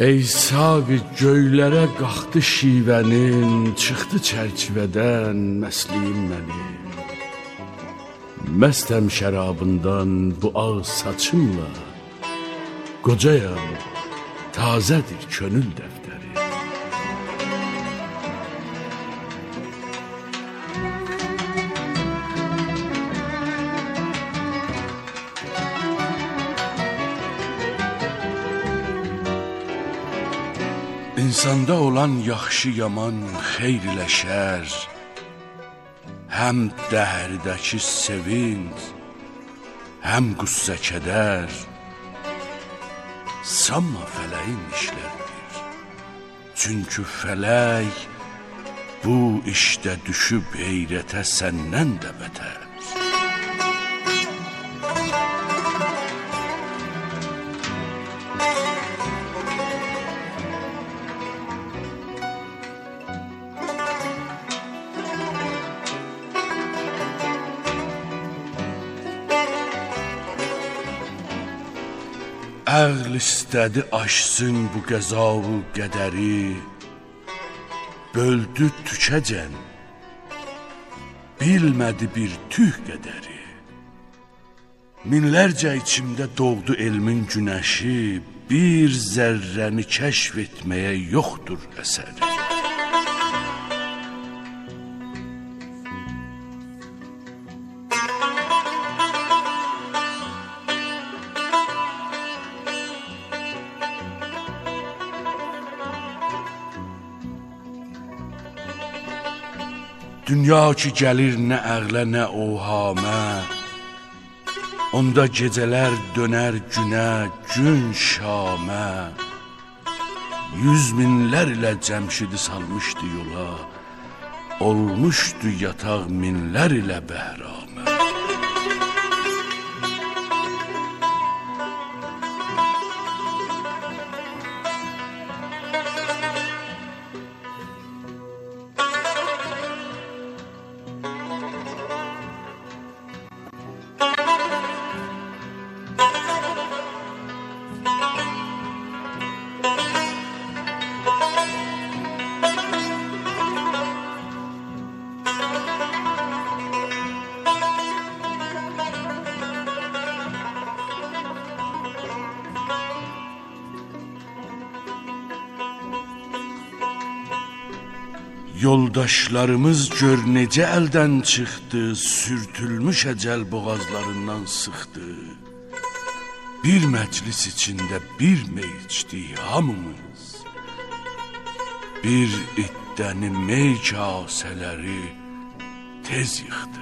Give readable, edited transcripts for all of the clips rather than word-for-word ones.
Ey savi göylərə qalxdı şivənin, çıxdı çərçivədən məsliyim mənim. Məstəm şərabından bu ağ saçımla, qocayam, tazədir könül dəftəri. İnsanda olan yaxşı yaman, xeyr ilə şər, həm dəhrdəki sevinç, həm qüssə kədər, sanma fələyin işləridir. Çünki fələk bu işdə düşüb heyrətə səndən də bətər. Əql istədi aşsın bu qəza-u qədəri, böldü tükəcən, bilmədi bir tüh qədəri. Minlərcə içimdə doğdu elmin günəşi, bir zərrəni kəşf etməyə yoxdur əsəri. Dünya ki gəlir nə əqlə, nə ohamə, onda gecələr dönər günə, gün şamə. 100 minlər ilə cəmşidi salmışdı yola, olmuşdu yataq minlər ilə bəhramə. Yoldaşlarımız gör necə əldən çıxdı, sürtülmüş əcəl boğazlarından sıxdı. Bir məclis içində bir mey içdik hamımız, bir iddəni mey kasələri tez yıxdı.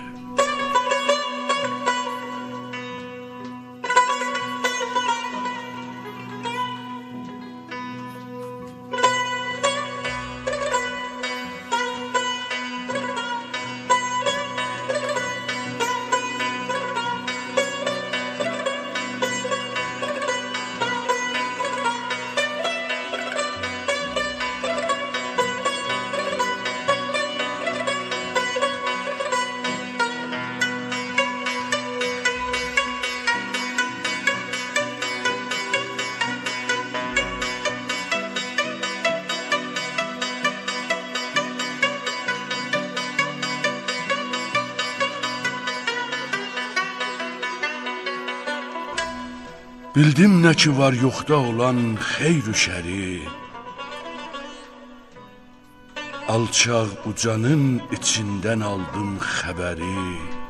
Bildim nə ki var yoxda olan xeyr-ü şəri, alçaq ucanın içindən aldım xəbəri.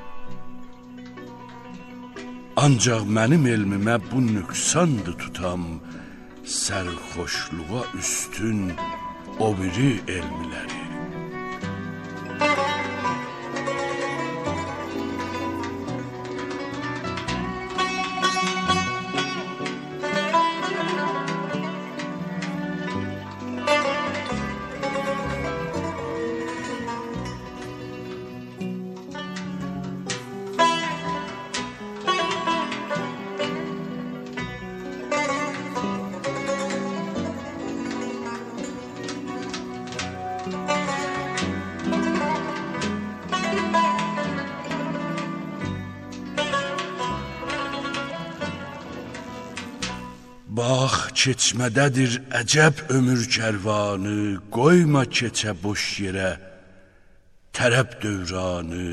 Ancaq mənim elmimə bu nüqsandı tutam, sərxoşluğa üstün o biri elmiləri. Bax keçmədədir əcəb ömür kərvanı, qoyma keçə boş yerə tərəb dövranı.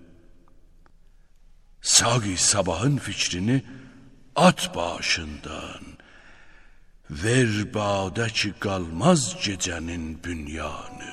Sağ-i sabahın fikrini at başından, ver badə ki qalmaz gecənin bünyanı.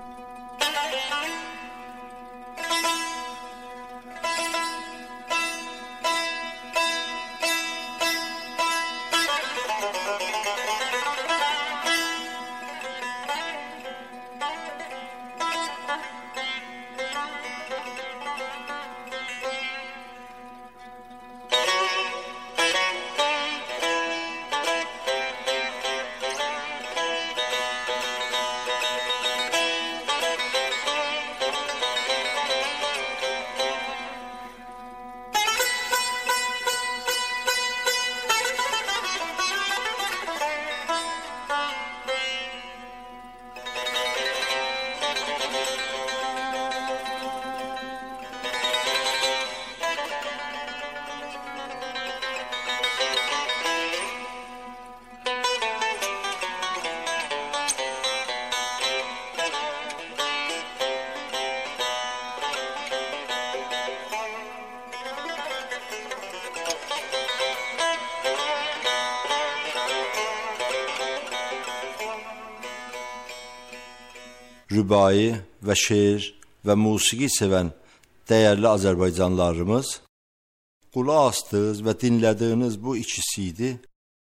Rübai və şeir və musiqi sevən dəyərli Azərbaycanlılarımız, qulaq astığınız və dinlədiyiniz bu ikisi idi,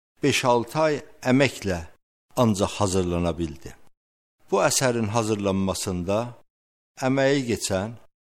5-6 ay əməklə ancaq hazırlana bildi. Bu əsərin hazırlanmasında əməyi keçən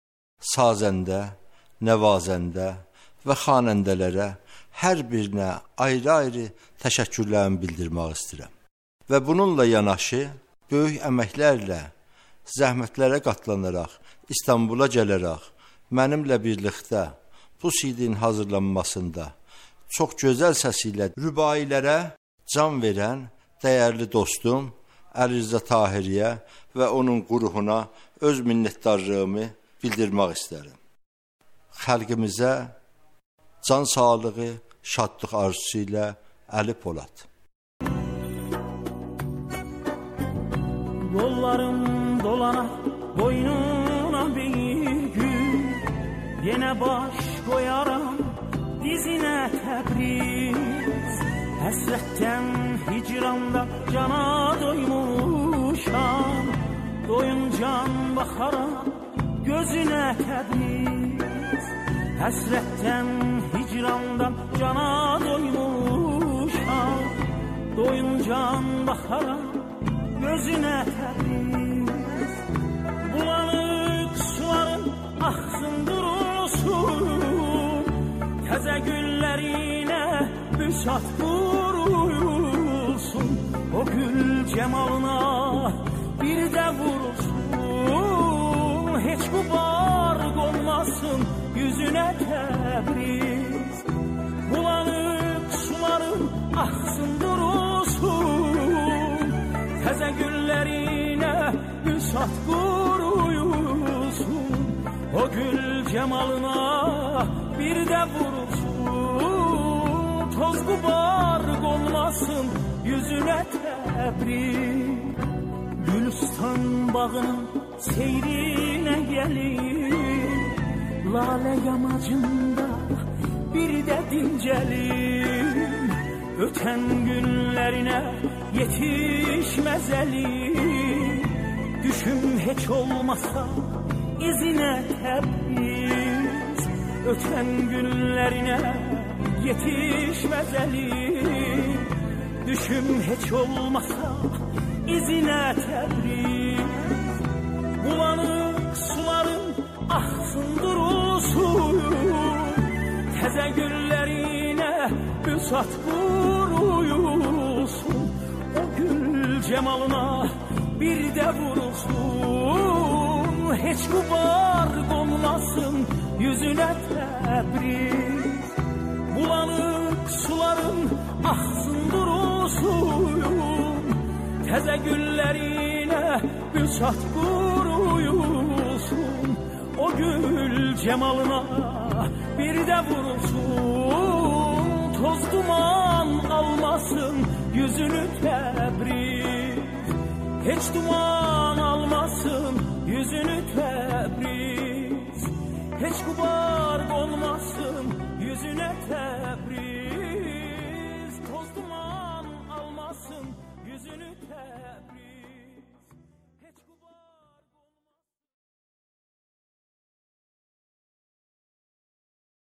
sazəndə, nəvazəndə və xanəndələrə hər birinə ayrı-ayrı təşəkkürlərimi bildirmək istəyirəm. Və bununla yanaşı, böyük əməklərlə, zəhmətlərə qatlanaraq, İstanbula gələrək, mənimlə birlikdə bu CD-nin hazırlanmasında çox gözəl səsi ilə rübailərə can verən dəyərli dostum Əli Rza Tahiriyə və onun qruhuna öz minnətdarlığımı bildirmək istərəm. Xalqımıza can sağlığı, şadlıq arzusu ilə Əli Polad. Yollarım dolanar boynuna bir gün, yenə baş qoyaram dizine Təbriz. Həsrətdən hicranda cana doymuşam, doyuncan baxaram gözünə Təbriz. Həsrətdən hicrandan cana doymuşam, doyuncan baxaram gözünə Təbriz. Bulanık suların axsın durulsun, təzə güllərinə büsat qurulsun. O gül cemalına bir də vurulsun, heç qubar qolmasın yüzünə Təbriz. Bulanık suların axsın durulsun, təzə güllərinə büsat qurulsun. O gül cemalına bir də vurulsun, toz qubar qolmasın yüzünə Təbriz. Gülistan bağının seyrinə gəlir, lalə yamacında bir də dincəlim. Ötən günlərinə yetişməz əlim, düşüm heç olmasa izinə Təbriz. Ötən günlərinə yetişməz əlim, düşüm heç olmasa izinə Təbriz. Bulanık suların axsın durulsun, təzə güllərinə büsat qurulsun. O gül cemalına bir də vurulsun, heç qubar qolmasın yüzünə Təbriz. Bulanık suların axsın durulsun, təzə güllərinə büsat qurulsun. O gül cemalına bir də vurulsun, toz duman almasın yüzünü Təbriz. Hiç duman almasın yüzünü Təbriz. Hiç Quba